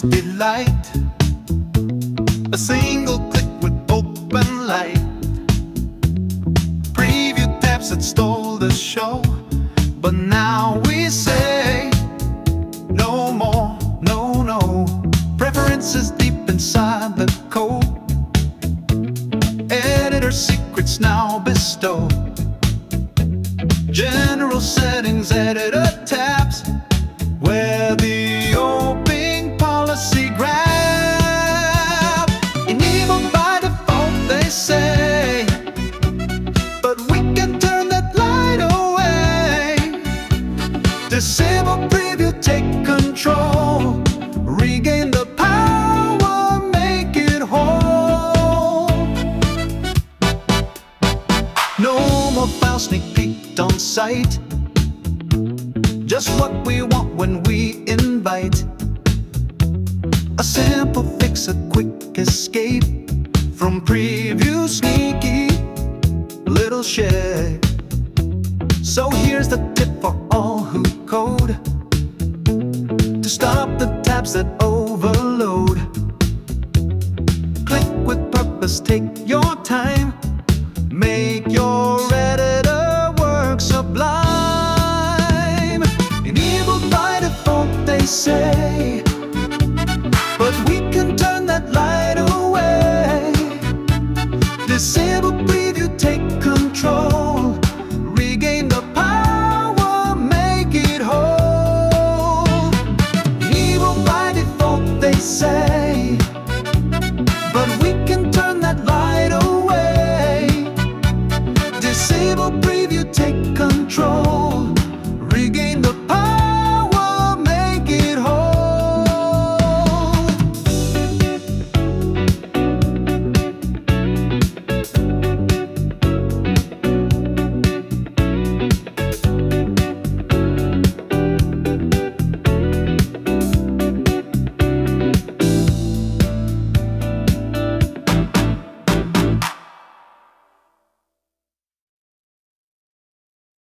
most delight. A single click with open light. Preview tabs that stole the show, but now we say no more, no, no. Preferences deep inside the code. Editor secrets now bestow. General settings, editor tabs, where the open policy grab. Enabled by default, they say, but we can turn that light away. Disable preview, take control. Regain the power, make it whole. No more file sneak peek on site. Just what we want when we invite. A simple fix, a quick escape from preview, sneaky little shake. So here's the tip for all who code: to stop the tabs that overload. Click with purpose, take your